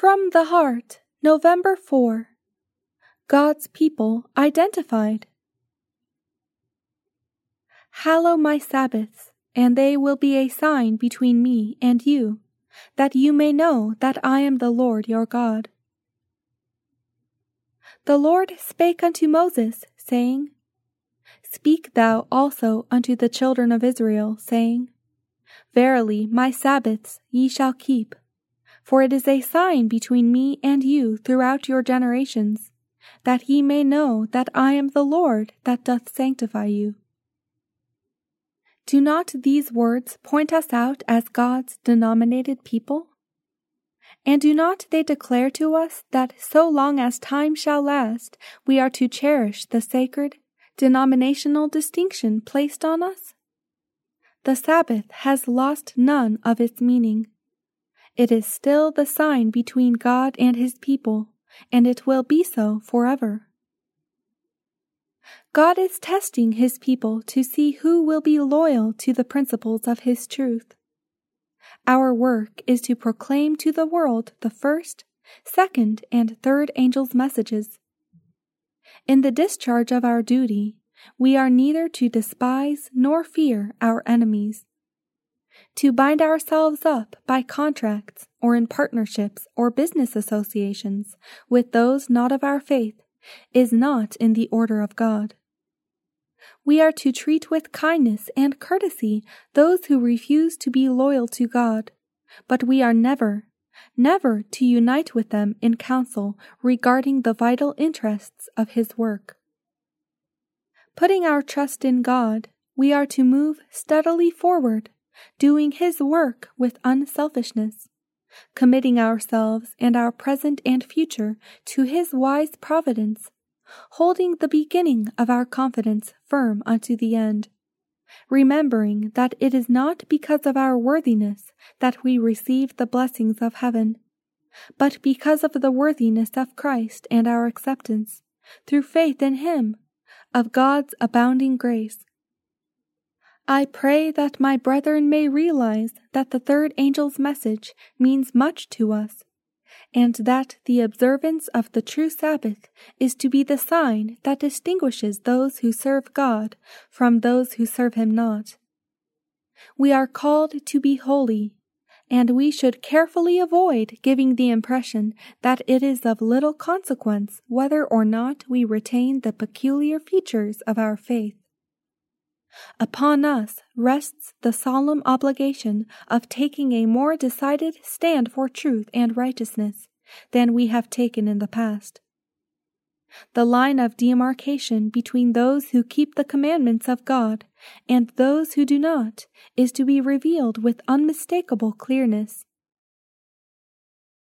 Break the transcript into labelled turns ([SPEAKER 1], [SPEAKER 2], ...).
[SPEAKER 1] From the Heart, November 4. God's People Identified. Hallow my Sabbaths, and they will be a sign between me and you, that you may know that I am the Lord your God. The Lord spake unto Moses, saying, Speak thou also unto the children of Israel, saying, Verily my Sabbaths ye shall keep, for it is a sign between me and you throughout your generations, that ye may know that I am the Lord that doth sanctify you. Do not these words point us out as God's denominated people? And do not they declare to us that so long as time shall last, we are to cherish the sacred, denominational distinction placed on us? The Sabbath has lost none of its meaning. It is still the sign between God and His people, and it will be so forever. God is testing His people to see who will be loyal to the principles of His truth. Our work is to proclaim to the world the first, second, and third angels' messages. In the discharge of our duty, we are neither to despise nor fear our enemies. To bind ourselves up by contracts or in partnerships or business associations with those not of our faith is not in the order of God. We are to treat with kindness and courtesy those who refuse to be loyal to God, but we are never to unite with them in counsel regarding the vital interests of His work. Putting our trust in God, we are to move steadily forward, doing His work with unselfishness, committing ourselves and our present and future to His wise providence, holding the beginning of our confidence firm unto the end, remembering that it is not because of our worthiness that we receive the blessings of heaven, but because of the worthiness of Christ and our acceptance, through faith in Him, of God's abounding grace. I pray that my brethren may realize that the third angel's message means much to us, and that the observance of the true Sabbath is to be the sign that distinguishes those who serve God from those who serve Him not. We are called to be holy, and we should carefully avoid giving the impression that it is of little consequence whether or not we retain the peculiar features of our faith. Upon us rests the solemn obligation of taking a more decided stand for truth and righteousness than we have taken in the past. The line of demarcation between those who keep the commandments of God and those who do not is to be revealed with unmistakable clearness.